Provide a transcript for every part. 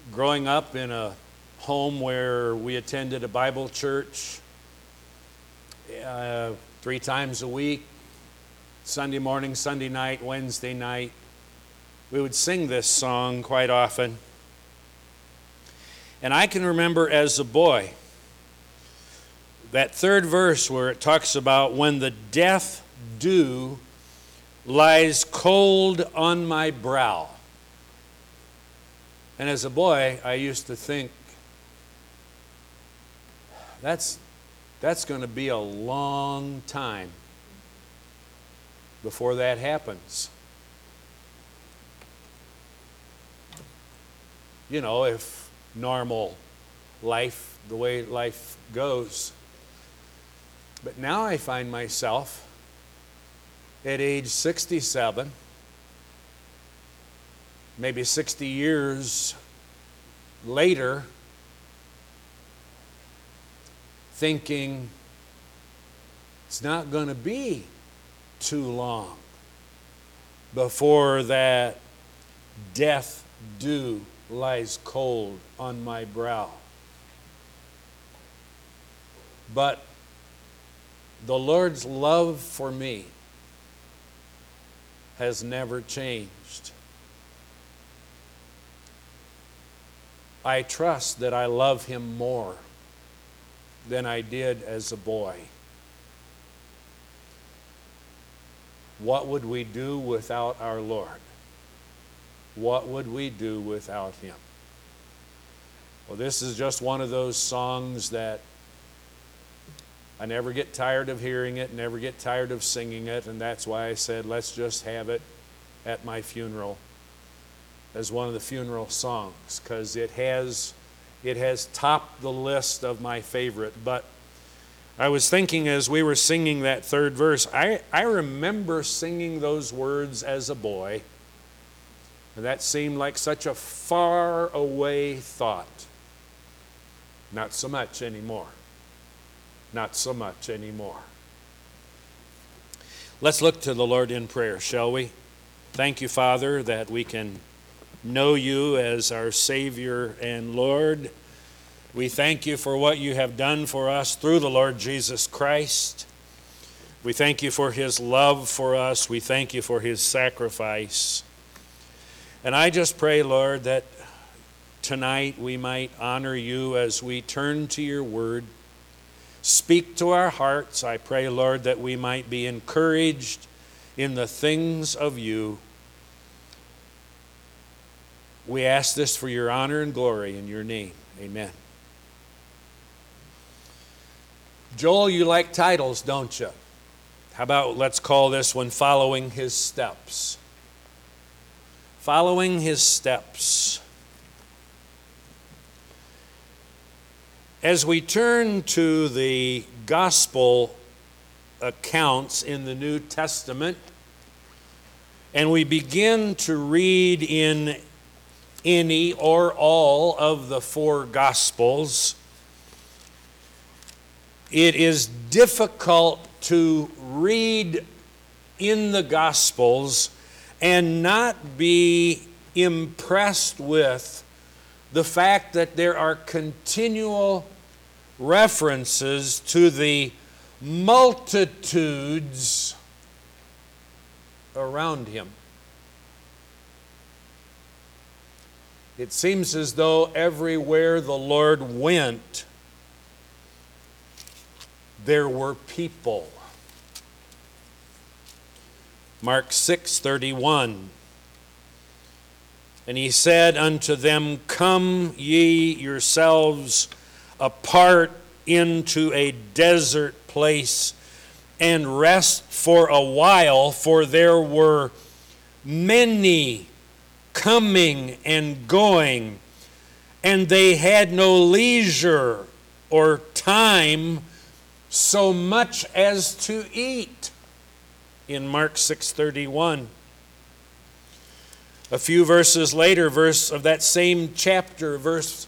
growing up in a home where we attended a Bible church 3 times a week, Sunday morning, Sunday night, Wednesday night, we would sing this song quite often. And I can remember as a boy, that third verse where it talks about when the death dew lies cold on my brow. And as a boy, I used to think, that's going to be a long time before that happens. You know, if normal life, the way life goes. But now I find myself at age 67, maybe 60 years later, thinking it's not going to be too long before that death dew lies cold on my brow. But the Lord's love for me has never changed. I trust that I love Him more than I did as a boy. What would we do without our Lord? What would we do without Him? Well, this is just one of those songs that I never get tired of hearing it, never get tired of singing it, and that's why I said, let's just have it at my funeral as one of the funeral songs, because it has topped the list of my favorite. But I was thinking as we were singing that third verse, I remember singing those words as a boy, and that seemed like such a far away thought. Not so much anymore. Not so much anymore. Let's look to the Lord in prayer, shall we? Thank you, Father, that we can know you as our Savior and Lord. We thank you for what you have done for us through the Lord Jesus Christ. We thank you for His love for us. We thank you for His sacrifice. And I just pray, Lord, that tonight we might honor you as we turn to your word. Speak to our hearts. I pray, Lord, that we might be encouraged in the things of you. We ask this for your honor and glory in your name. Amen. Joel, you like titles, don't you? How about let's call this one Following His Steps. Following His Steps. As we turn to the gospel accounts in the New Testament, and we begin to read in any or all of the 4 gospels, it is difficult to read in the gospels and not be impressed with the fact that there are continual references to the multitudes around him. It seems as though everywhere the Lord went, there were people. Mark 6:31. And he said unto them, Come ye yourselves apart into a desert place and rest for a while, for there were many coming and going, and they had no leisure or time so much as to eat. In Mark 6:31. A few verses later, verse of that same chapter, verse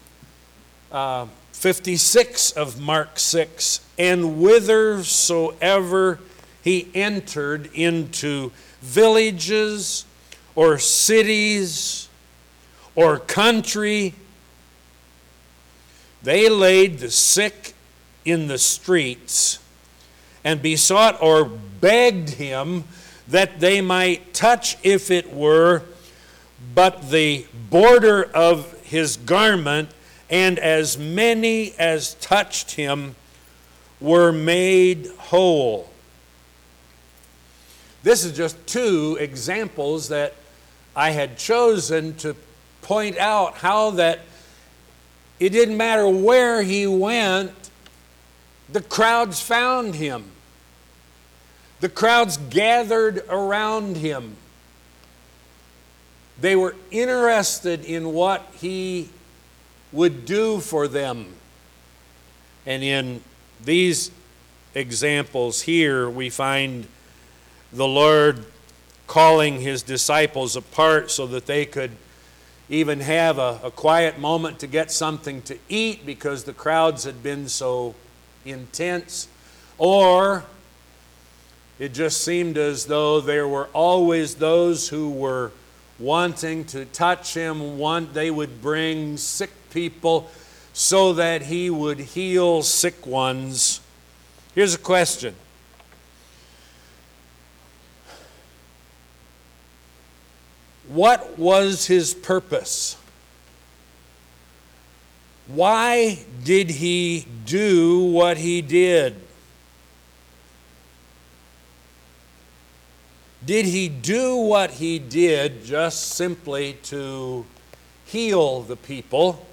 56 of Mark 6, and whithersoever he entered into villages or cities or country They laid the sick in the streets and besought or begged him that they might touch, if it were, but the border of his garment, and as many as touched him were made whole. This is just two examples that I had chosen to point out how that it didn't matter where he went, the crowds found him. The crowds gathered around him. They were interested in what he would do for them. And in these examples here, we find the Lord calling his disciples apart so that they could even have a quiet moment to get something to eat because the crowds had been so intense. Or it just seemed as though there were always those who were wanting to touch him. They would bring sick people so that he would heal sick ones. Here's a question. What was his purpose? Why did he do what he did? Did he do what he did just simply to heal the people?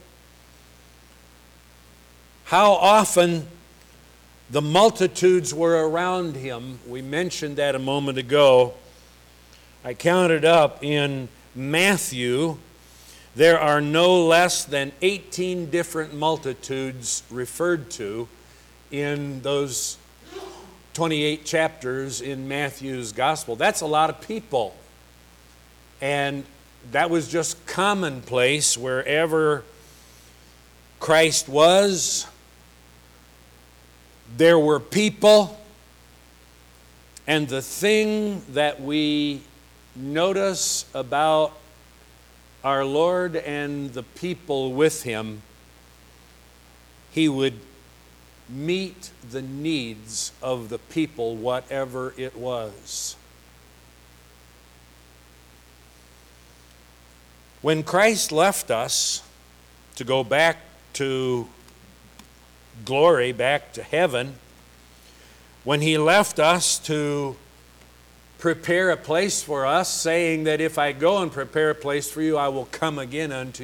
How often the multitudes were around him? We mentioned that a moment ago. I counted up in Matthew, there are no less than 18 different multitudes referred to in those 28 chapters in Matthew's gospel. That's a lot of people. And that was just commonplace wherever Christ was. There were people. And the thing that we notice about our Lord and the people with him, he would meet the needs of the people, whatever it was. When Christ left us to go back to glory, back to heaven, when he left us to prepare a place for us, saying that if I go and prepare a place for you, I will come again unto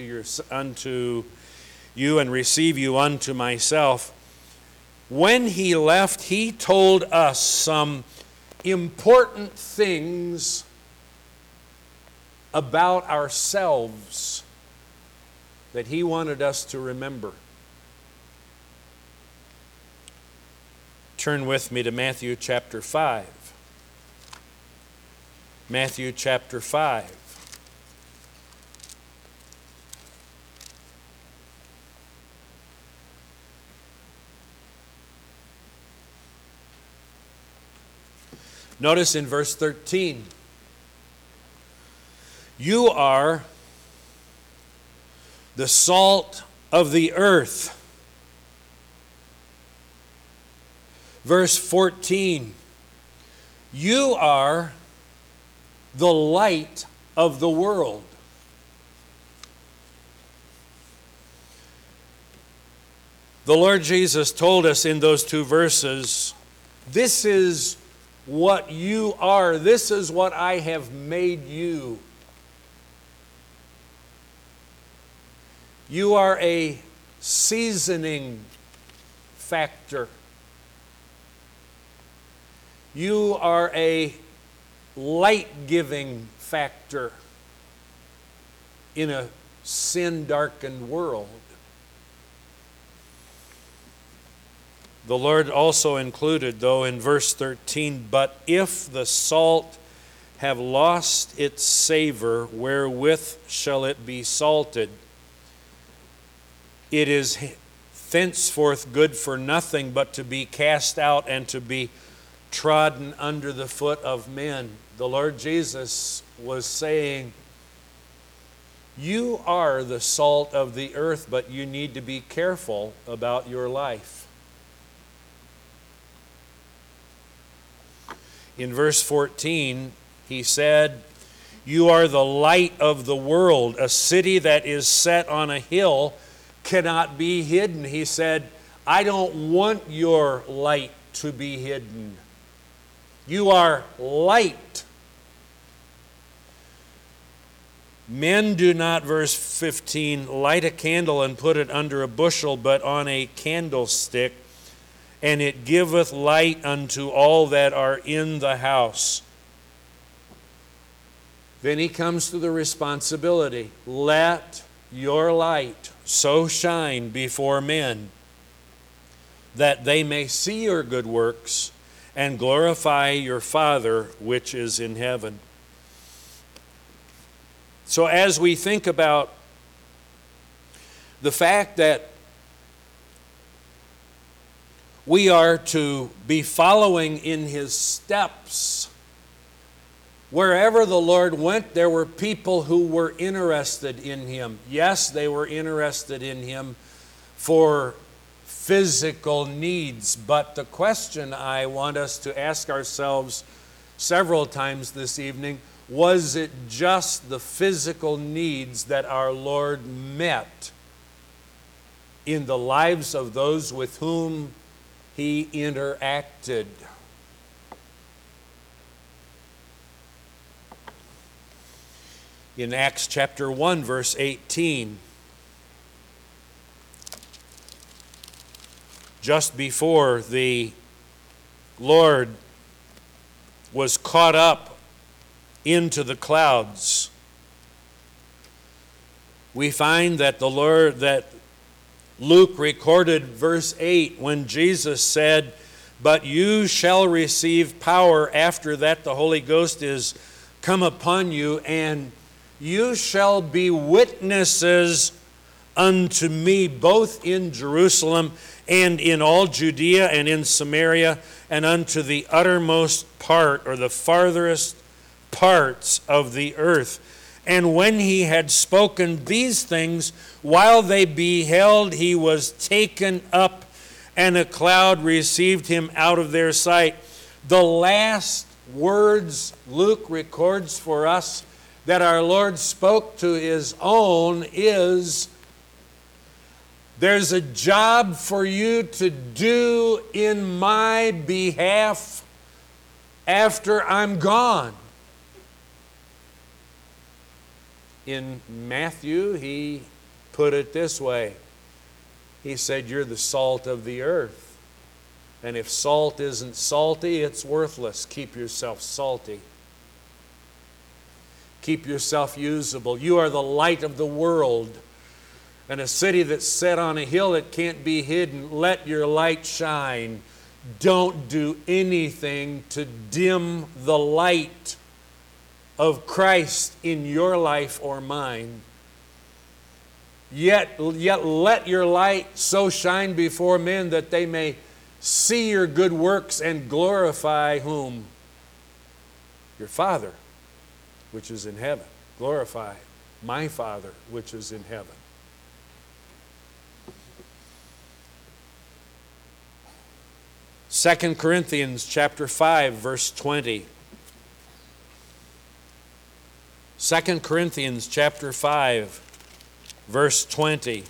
you and receive you unto myself. When he left, he told us some important things about ourselves that he wanted us to remember. Turn with me to Matthew chapter 5. Matthew chapter 5. Notice in verse 13, you are the salt of the earth. Verse 14, you are the light of the world. The Lord Jesus told us in those two verses, this is what you are. This is what I have made you. You are a seasoning factor. You are a light-giving factor in a sin-darkened world. The Lord also included, though, in verse 13, but if the salt have lost its savor, wherewith shall it be salted? It is thenceforth good for nothing but to be cast out and to be trodden under the foot of men. The Lord Jesus was saying, You are the salt of the earth, but you need to be careful about your life. In verse 14, he said, you are the light of the world. A city that is set on a hill cannot be hidden. He said, I don't want your light to be hidden. You are light. Men do not, verse 15, light a candle and put it under a bushel, but on a candlestick, and it giveth light unto all that are in the house. Then he comes to the responsibility. Let your light so shine before men that they may see your good works and glorify your Father which is in heaven. So as we think about the fact that we are to be following in his steps, wherever the Lord went, there were people who were interested in him. Yes, they were interested in him for physical needs, but the question I want us to ask ourselves several times this evening, was it just the physical needs that our Lord met in the lives of those with whom he interacted? In Acts chapter 1, verse 18, just before the Lord was caught up into the clouds, we find that Luke recorded verse 8 when Jesus said, but you shall receive power after that the Holy Ghost is come upon you, and you shall be witnesses unto me both in Jerusalem and in all Judea and in Samaria and unto the uttermost part, or the farthest parts of the earth. And when he had spoken these things, while they beheld, he was taken up, and a cloud received him out of their sight. The last words Luke records for us that our Lord spoke to his own is, there's a job for you to do in my behalf after I'm gone. In Matthew, he put it this way. He said, you're the salt of the earth. And if salt isn't salty, it's worthless. Keep yourself salty. Keep yourself usable. You are the light of the world. And a city that's set on a hill, it can't be hidden. Let your light shine. Don't do anything to dim the light of Christ in your life or mine. Yet let your light so shine before men that they may see your good works and glorify whom? Your Father, which is in heaven. Glorify my Father, which is in heaven. Second Corinthians chapter 5, verse 20. 2 Corinthians chapter 5, verse 20.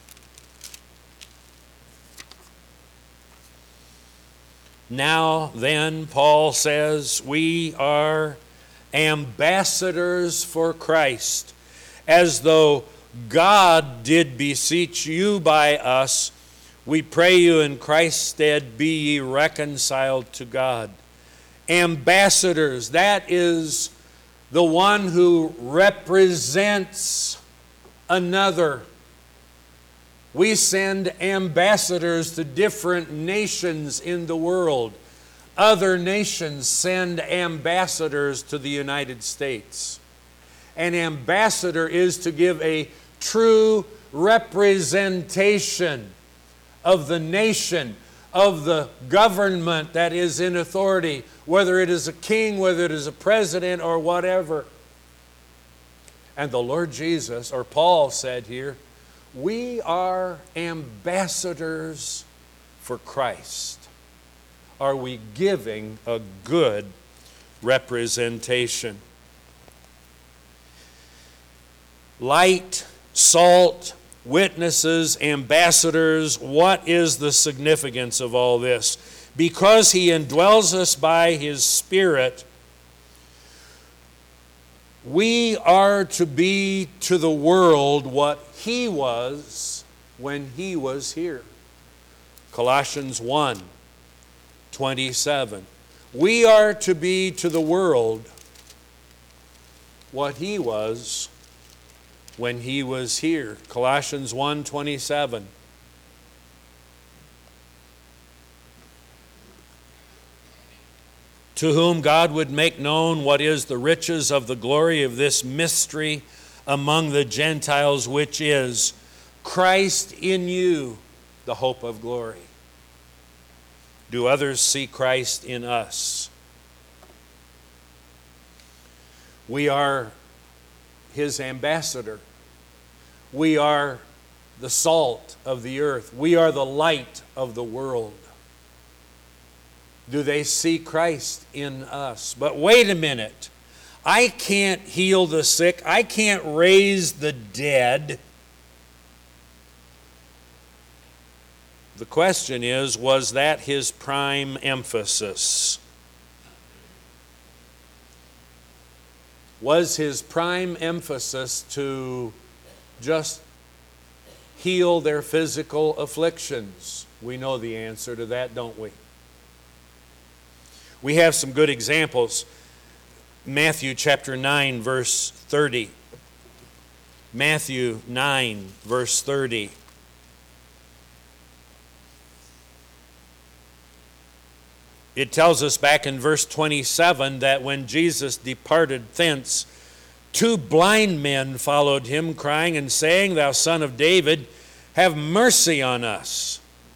Now then, Paul says, we are ambassadors for Christ, as though God did beseech you by us. We pray you in Christ's stead, be ye reconciled to God. Ambassadors, that is the one who represents another. We send ambassadors to different nations in the world. Other nations send ambassadors to the United States. An ambassador is to give a true representation of the nation, of the government that is in authority, whether it is a king, whether it is a president, or whatever. And the Lord Jesus, or Paul said here, we are ambassadors for Christ. Are we giving a good representation? Light, salt, witnesses, ambassadors. What is the significance of all this? Because He indwells us by His Spirit, we are to be to the world what He was when He was here. Colossians 1:27. We are to be to the world what He was when He was here. Colossians 1:27. To whom God would make known what is the riches of the glory of this mystery among the Gentiles, which is Christ in you, the hope of glory. Do others see Christ in us? We are His ambassador. We are the salt of the earth. We are the light of the world. Do they see Christ in us? But wait a minute. I can't heal the sick. I can't raise the dead. The question is, was that His prime emphasis? Was His prime emphasis to just heal their physical afflictions? We know the answer to that, don't we? We have some good examples. Matthew chapter 9, verse 30. Matthew 9, verse 30. It tells us back in verse 27 that when Jesus departed thence, 2 blind men followed Him, crying and saying, Thou Son of David, have mercy on us.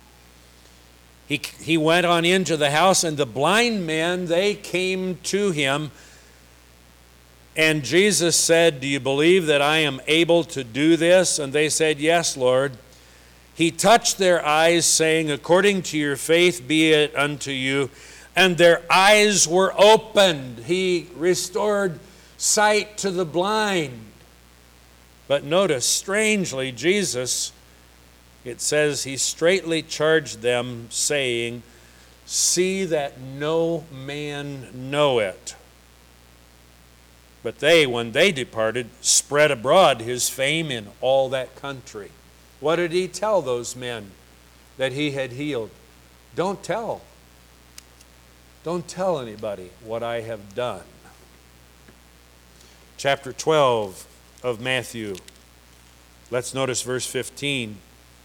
He went on into the house, and the blind men, they came to Him. And Jesus said, Do you believe that I am able to do this? And they said, Yes, Lord. He touched their eyes, saying, According to your faith be it unto you. And their eyes were opened. He restored sight to the blind. But notice, strangely, Jesus, it says, He straitly charged them, saying, See that no man know it. But they, when they departed, spread abroad His fame in all that country. What did He tell those men that He had healed? Don't tell. Don't tell anybody what I have done. Chapter 12 of Matthew. Let's notice verse 15.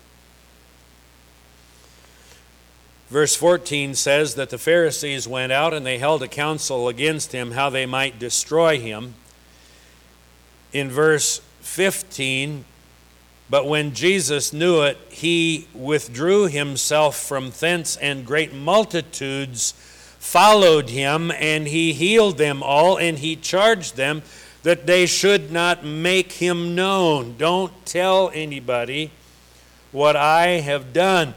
Verse 14 says that the Pharisees went out and they held a council against Him, how they might destroy Him. In verse 15, but when Jesus knew it, He withdrew Himself from thence, and great multitudes followed Him, and He healed them all, and He charged them that they should not make Him known. Don't tell anybody what I have done.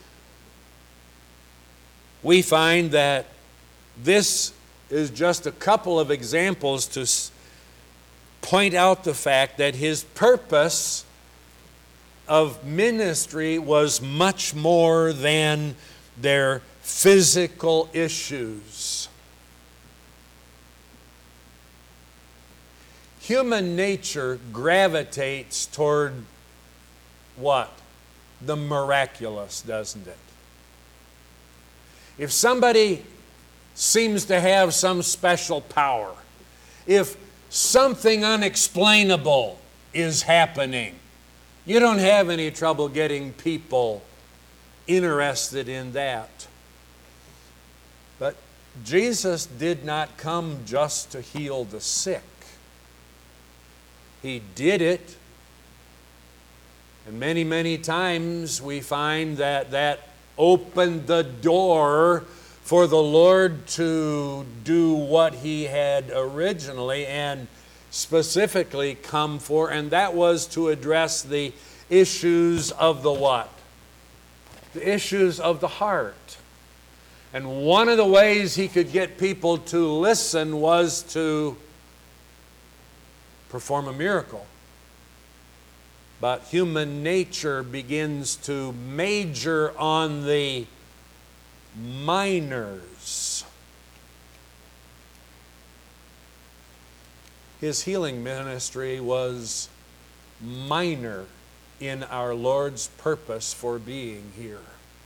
We find that this is just a couple of examples to point out the fact that His purpose of ministry was much more than their physical issues. Human nature gravitates toward what? The miraculous, doesn't it? If somebody seems to have some special power, if something unexplainable is happening, you don't have any trouble getting people interested in that. But Jesus did not come just to heal the sick. He did it. And many, many times we find that opened the door for the Lord to do what He had originally and specifically come for, and that was to address the issues of the what? The issues of the heart. And one of the ways he could get people to listen was to perform a miracle. But human nature begins to major on the minors. His healing ministry was minor in our Lord's purpose for being here.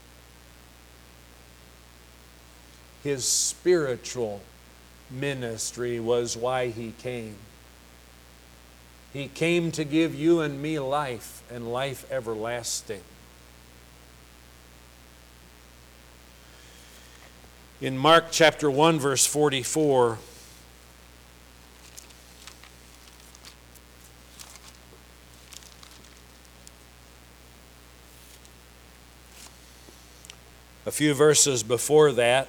His spiritual ministry was why he came. He came to give you and me life, and life everlasting. In Mark chapter 1, verse 44, a few verses before that,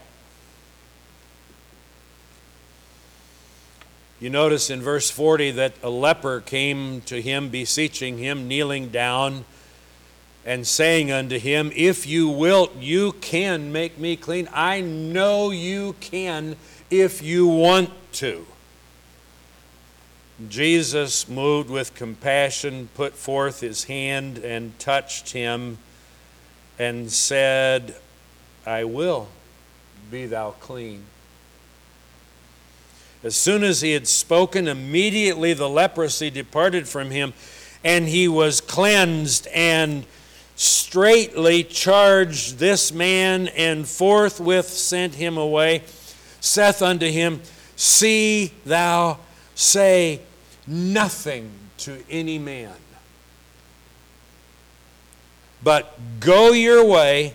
you notice in verse 40 that a leper came to him, beseeching him, kneeling down, and saying unto him, If you wilt, you can make me clean. I know you can if you want to. Jesus, moved with compassion, put forth his hand and touched him and said, I will, be thou clean. As soon as he had spoken, immediately the leprosy departed from him, and he was cleansed, and straightly charged this man, and forthwith sent him away, saith unto him, See thou say nothing to any man, but go your way,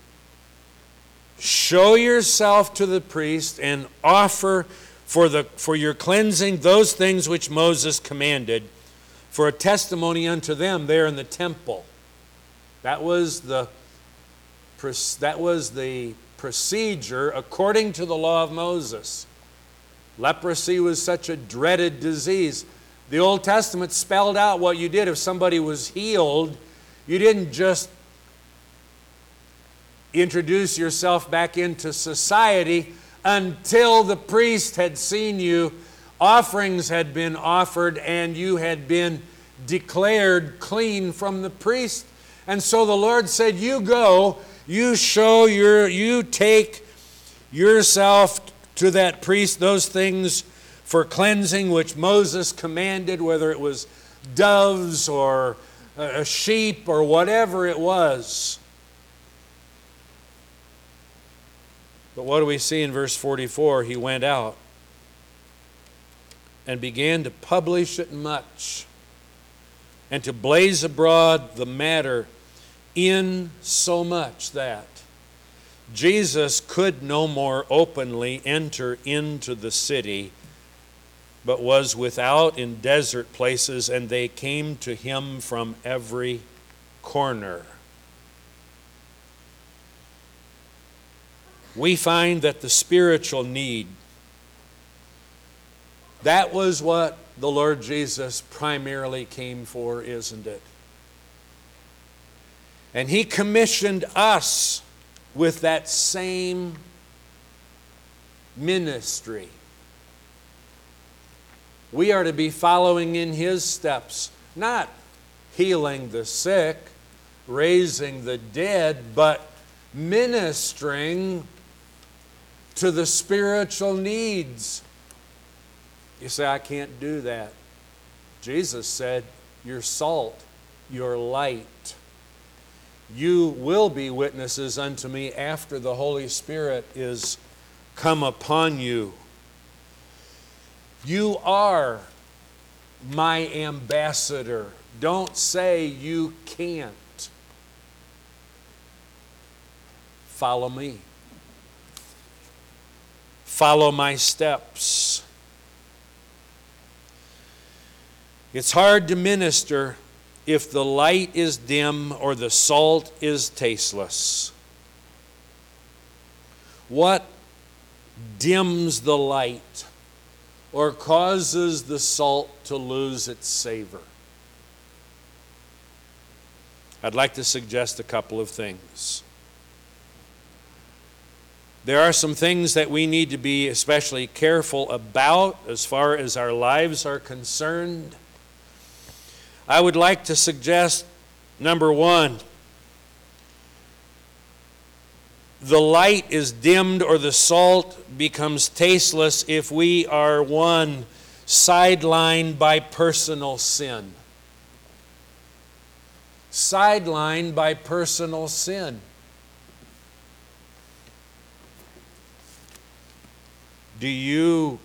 show yourself to the priest, and offer for your cleansing those things which Moses commanded, for a testimony unto them there in the temple. That was the procedure according to the law of Moses. Leprosy was such a dreaded disease. The Old Testament spelled out what you did if somebody was healed. You didn't just introduce yourself back into society until the priest had seen you, offerings had been offered, and you had been declared clean from the priest. And so the Lord said, you go, you take yourself to that priest, those things for cleansing which Moses commanded, whether it was doves or a sheep or whatever it was. But what do we see in verse 44? He went out and began to publish it much and to blaze abroad the matter, in so much that Jesus could no more openly enter into the city, but was without in desert places, and they came to him from every corner. We find that the spiritual need, that was what the Lord Jesus primarily came for, isn't it? And he commissioned us with that same ministry. We are to be following in his steps, not healing the sick, raising the dead, but ministering to the spiritual needs. You say, I can't do that. Jesus said, you're salt, you're light. You will be witnesses unto me after the Holy Spirit is come upon you. You are my ambassador. Don't say you can't. Follow me. Follow my steps. It's hard to minister if the light is dim or the salt is tasteless. What dims the light or causes the salt to lose its savor? I'd like to suggest a couple of things. There are some things that we need to be especially careful about as far as our lives are concerned. I would like to suggest, number one, the light is dimmed or the salt becomes tasteless if we are, one, sidelined by personal sin. Sidelined by personal sin. Do you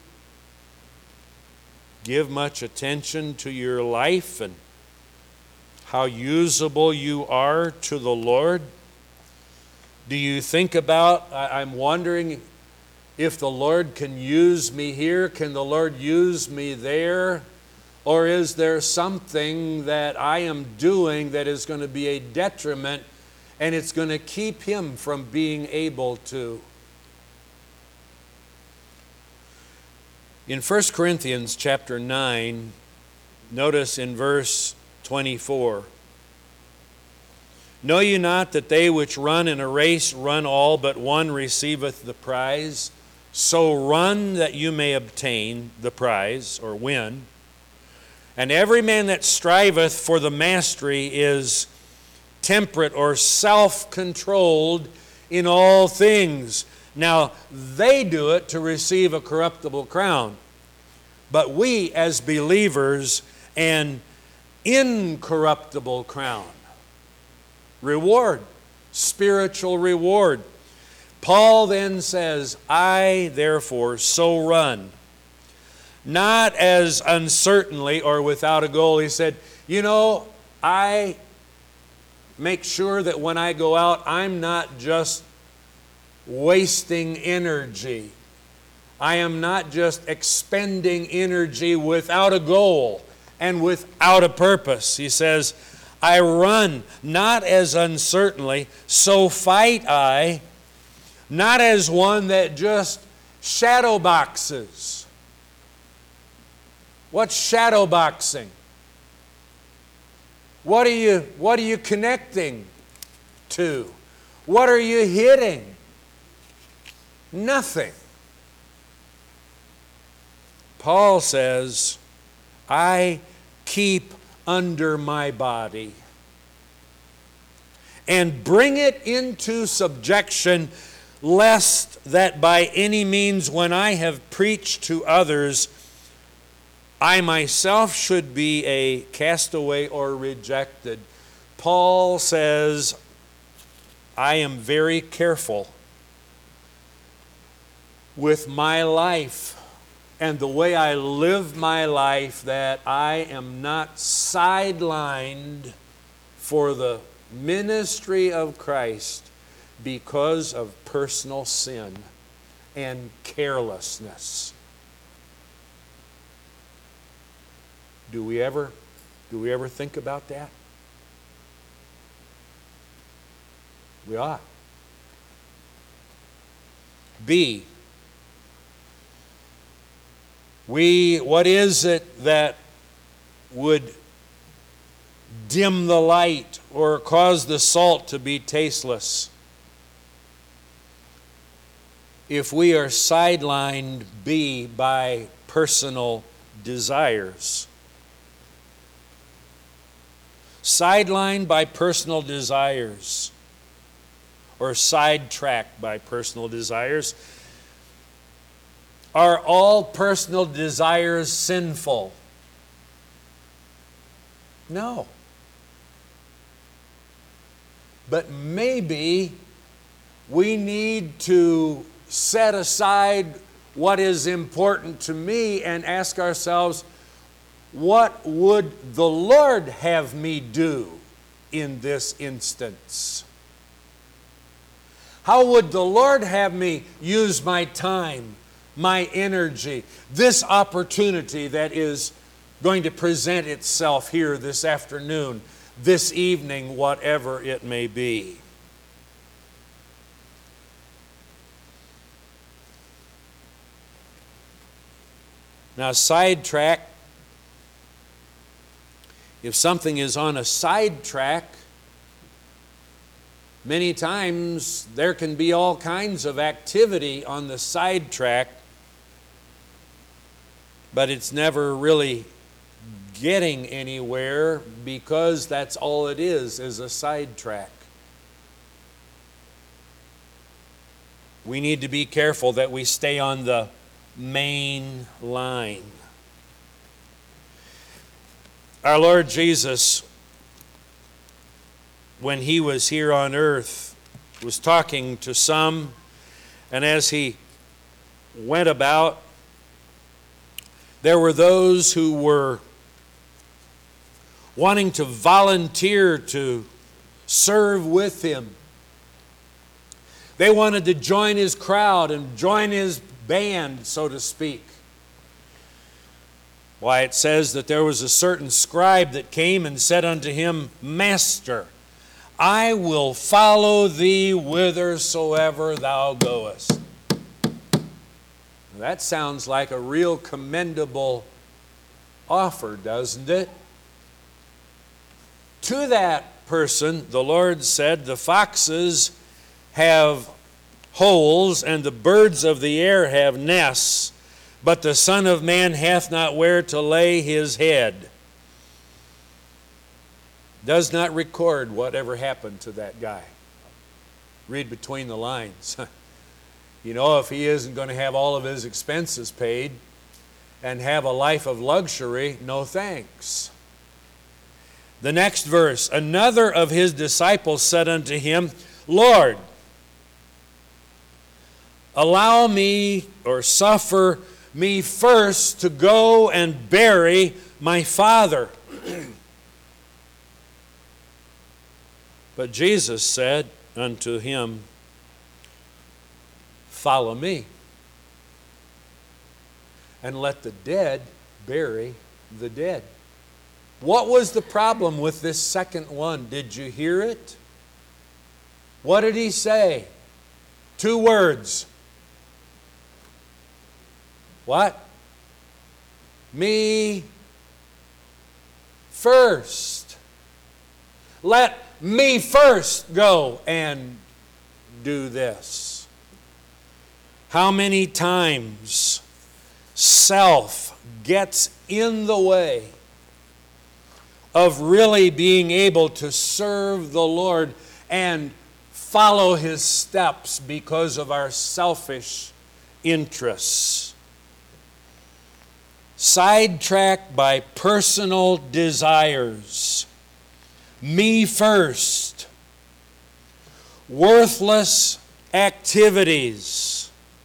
give much attention to your life and how usable you are to the Lord? Do you think about, I'm wondering if the Lord can use me here, can the Lord use me there? Or is there something that I am doing that is going to be a detriment and it's going to keep Him from being able to? In 1 Corinthians chapter 9, notice in verse 24, know ye not that they which run in a race run all, but one receiveth the prize? So run that you may obtain the prize, or win. And every man that striveth for the mastery is temperate or self-controlled in all things. Now, they do it to receive a corruptible crown. But we, as believers, an incorruptible crown. Reward, spiritual reward. Paul then says, I therefore so run, not as uncertainly or without a goal. He said, I make sure that when I go out, I'm not just wasting energy. I am not just expending energy without a goal and without a purpose. He says, I run not as uncertainly, so fight I, not as one that just shadow boxes. What's shadow boxing? What are you connecting to? What are you hitting? Nothing. Paul says, I keep under my body and bring it into subjection, lest that by any means when I have preached to others, I myself should be a castaway or rejected. Paul says, I am very careful with my life and the way I live my life, that I am not sidelined for the ministry of Christ because of personal sin and carelessness. Do we ever think about that? We ought. B, what is it that would dim the light or cause the salt to be tasteless? If we are sidelined, B, by personal desires. Sidelined by personal desires, or sidetracked by personal desires. Are all personal desires sinful? No. But maybe we need to set aside what is important to me and ask ourselves, what would the Lord have me do in this instance? How would the Lord have me use my time, my energy, this opportunity that is going to present itself here this afternoon, this evening, whatever it may be? Now, sidetrack, if something is on a sidetrack, many times there can be all kinds of activity on the sidetrack, but it's never really getting anywhere because that's all it is a sidetrack. We need to be careful that we stay on the main line. Our Lord Jesus, when he was here on earth, was talking to some, and as he went about, there were those who were wanting to volunteer to serve with him. They wanted to join his crowd and join his band, so to speak. Why, it says that there was a certain scribe that came and said unto him, Master, I will follow thee whithersoever thou goest. That sounds like a real commendable offer, doesn't it? To that person, the Lord said, the foxes have holes, and the birds of the air have nests, but the Son of Man hath not where to lay his head. Does not record whatever happened to that guy. Read between the lines. You know, if he isn't going to have all of his expenses paid and have a life of luxury, no thanks. The next verse, another of his disciples said unto him, Lord, allow me or suffer me first to go and bury my father. But Jesus said unto him, Follow me, and let the dead bury the dead. What was the problem with this second one? Did you hear it? What did he say? 2 words. What? Me first. Let me first go and do this. How many times self gets in the way of really being able to serve the Lord and follow his steps because of our selfish interests. Sidetracked by personal desires. Me first. Worthless activities.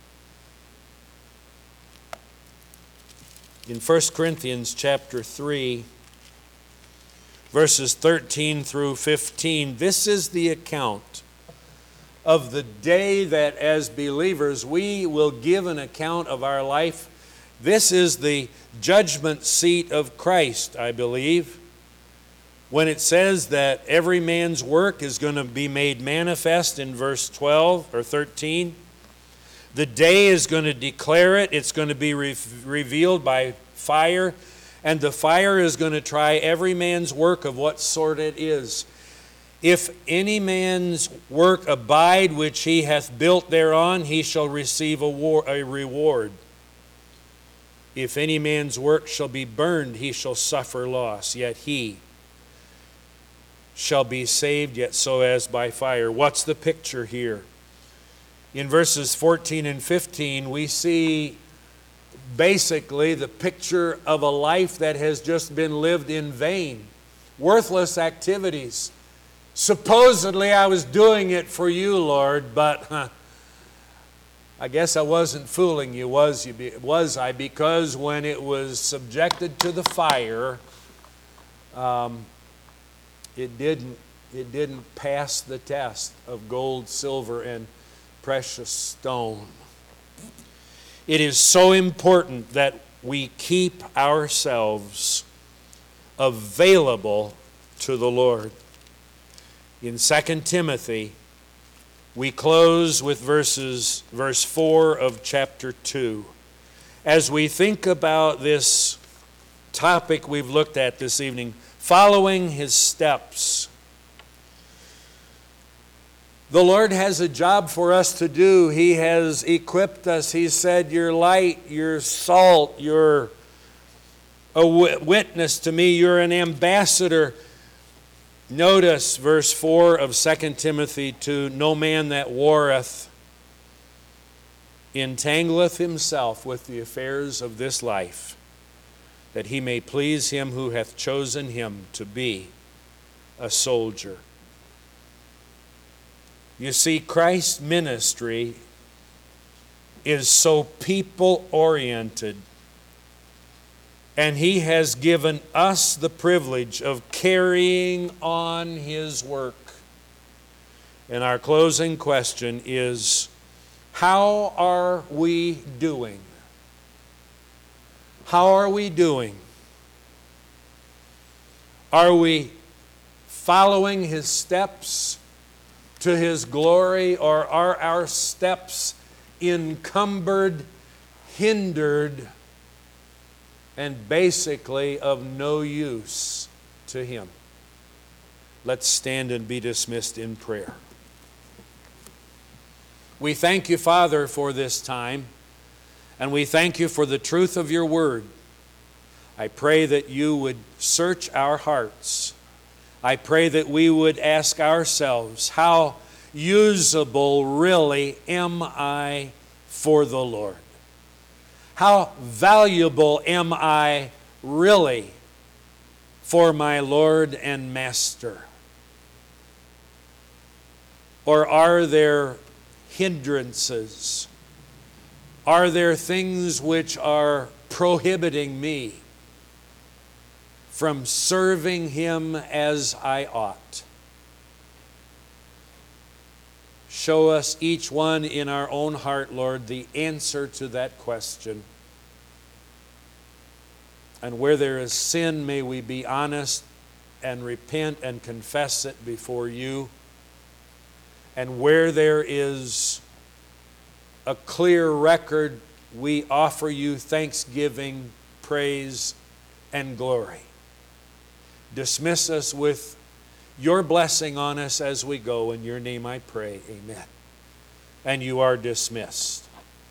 In 1 Corinthians chapter 3, verses 13 through 15, this is the account of the day that as believers we will give an account of our life. This is the judgment seat of Christ, I believe, when it says that every man's work is going to be made manifest in verse 12 or 13. The day is going to declare it. It's going to be revealed by fire. And the fire is going to try every man's work of what sort it is. If any man's work abide which he hath built thereon, he shall receive a reward. If any man's work shall be burned, he shall suffer loss. Yet he shall be saved, yet so as by fire. What's the picture here? In verses 14 and 15, we see basically the picture of a life that has just been lived in vain. Worthless activities. Supposedly I was doing it for you, Lord, but I guess I wasn't fooling you, was I? Because when it was subjected to the fire, it didn't pass the test of gold, silver, and precious stone. It is so important that we keep ourselves available to the Lord. In 2 Timothy, we close with verse 4 of chapter 2. as we think about this topic we've looked at this evening, following His steps. The Lord has a job for us to do. He has equipped us. He said, "You're light, you're salt, you're a witness to me, you're an ambassador." Notice verse 4 of 2 Timothy 2, "No man that warreth entangleth himself with the affairs of this life, that he may please him who hath chosen him to be a soldier." You see, Christ's ministry is so people-oriented, and He has given us the privilege of carrying on His work. And our closing question is, how are we doing? How are we doing? Are we following His steps to His glory, or are our steps encumbered, hindered, and basically of no use to Him? Let's stand and be dismissed in prayer. We thank You, Father, for this time, and we thank You for the truth of Your word. I pray that You would search our hearts. I pray that we would ask ourselves, how usable really am I for the Lord? How valuable am I really for my Lord and Master? Or are there hindrances? Are there things which are prohibiting me from serving Him as I ought? Show us each one in our own heart, Lord, the answer to that question. And where there is sin, may we be honest and repent and confess it before You. And where there is a clear record, we offer You thanksgiving, praise, and glory. Dismiss us with Your blessing on us as we go. In Your name I pray, amen. And you are dismissed.